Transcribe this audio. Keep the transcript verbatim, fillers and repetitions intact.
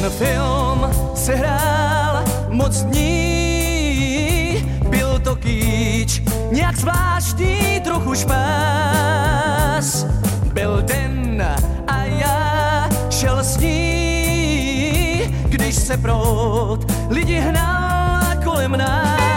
Ten film se hrál moc dní, byl to kýč, nějak zvláštní, trochu špás. Byl den a já šel s ní, když se proud lidi hnal kolem nás.